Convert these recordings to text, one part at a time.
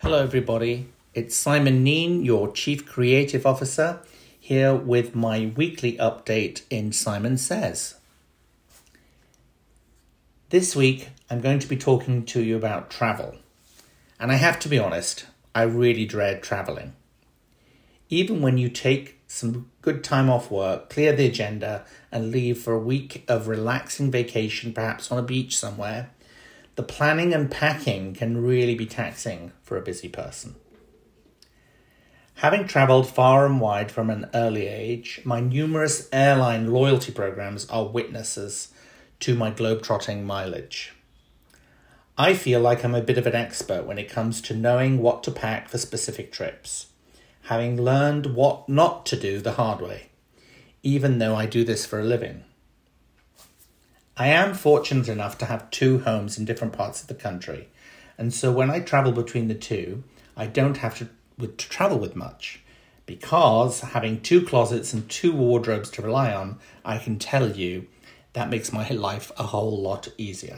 Hello everybody, it's Simon Neen, your Chief Creative Officer, here with my weekly update in Simon Says. This week I'm going to be talking to you about travel, and I have to be honest, I really dread travelling. Even when you take some good time off work, clear the agenda and leave for a week of relaxing vacation, perhaps on a beach somewhere, the planning and packing can really be taxing for a busy person. Having travelled far and wide from an early age, my numerous airline loyalty programs are witnesses to my globetrotting mileage. I feel like I'm a bit of an expert when it comes to knowing what to pack for specific trips, having learned what not to do the hard way, even though I do this for a living. I am fortunate enough to have two homes in different parts of the country, and so when I travel between the two, I don't have to travel with much, because having two closets and two wardrobes to rely on, I can tell you that makes my life a whole lot easier.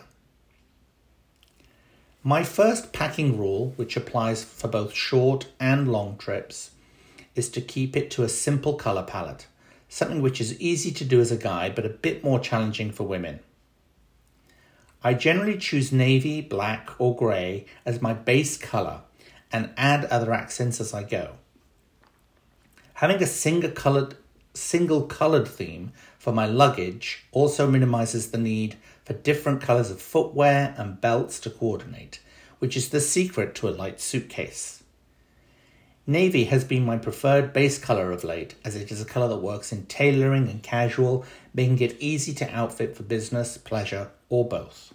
My first packing rule, which applies for both short and long trips, is to keep it to a simple colour palette, something which is easy to do as a guy but a bit more challenging for women. I generally choose navy, black or grey as my base colour and add other accents as I go. Having a single coloured theme for my luggage also minimises the need for different colours of footwear and belts to coordinate, which is the secret to a light suitcase. Navy has been my preferred base colour of late, as it is a colour that works in tailoring and casual, making it easy to outfit for business, pleasure, or both.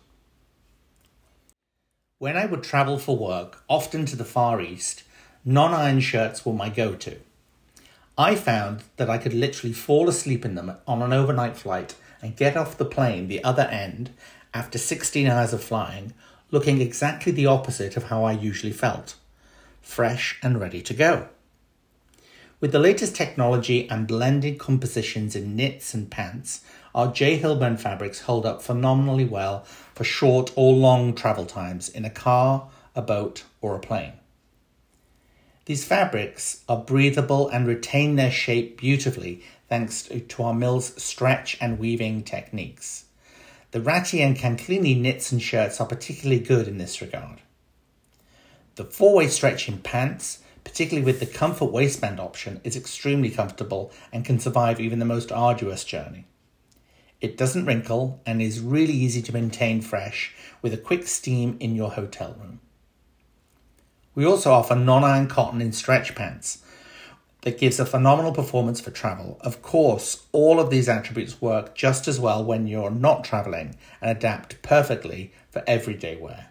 When I would travel for work, often to the Far East, non-iron shirts were my go-to. I found that I could literally fall asleep in them on an overnight flight and get off the plane the other end after 16 hours of flying, looking exactly the opposite of how I usually felt. Fresh and ready to go. With the latest technology and blended compositions in knits and pants, our J. Hilburn fabrics hold up phenomenally well for short or long travel times in a car, a boat, or a plane. These fabrics are breathable and retain their shape beautifully thanks to our mill's stretch and weaving techniques. The Ratti and Canclini knits and shirts are particularly good in this regard. The four-way stretch in pants, particularly with the comfort waistband option, is extremely comfortable and can survive even the most arduous journey. It doesn't wrinkle and is really easy to maintain fresh with a quick steam in your hotel room. We also offer non-iron cotton in stretch pants that gives a phenomenal performance for travel. Of course, all of these attributes work just as well when you're not traveling and adapt perfectly for everyday wear.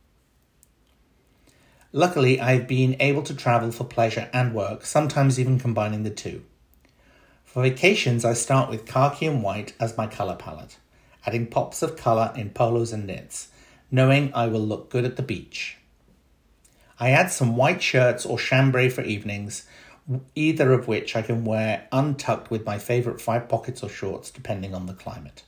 Luckily, I've been able to travel for pleasure and work, sometimes even combining the two. For vacations, I start with khaki and white as my colour palette, adding pops of colour in polos and knits, knowing I will look good at the beach. I add some white shirts or chambray for evenings, either of which I can wear untucked with my favourite 5 pockets or shorts, depending on the climate.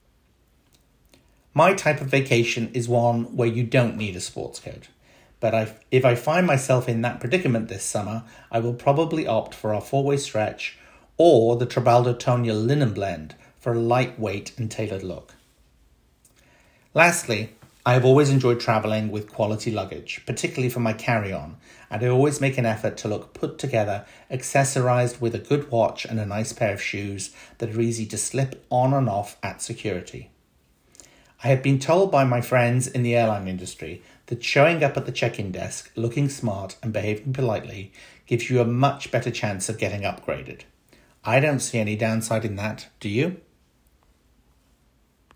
My type of vacation is one where you don't need a sports coat. But if I find myself in that predicament this summer, I will probably opt for our four-way stretch or the Trabaldo Tonia linen blend for a lightweight and tailored look. Lastly, I have always enjoyed travelling with quality luggage, particularly for my carry-on, and I always make an effort to look put together, accessorised with a good watch and a nice pair of shoes that are easy to slip on and off at security. I have been told by my friends in the airline industry that showing up at the check-in desk, looking smart and behaving politely gives you a much better chance of getting upgraded. I don't see any downside in that, do you?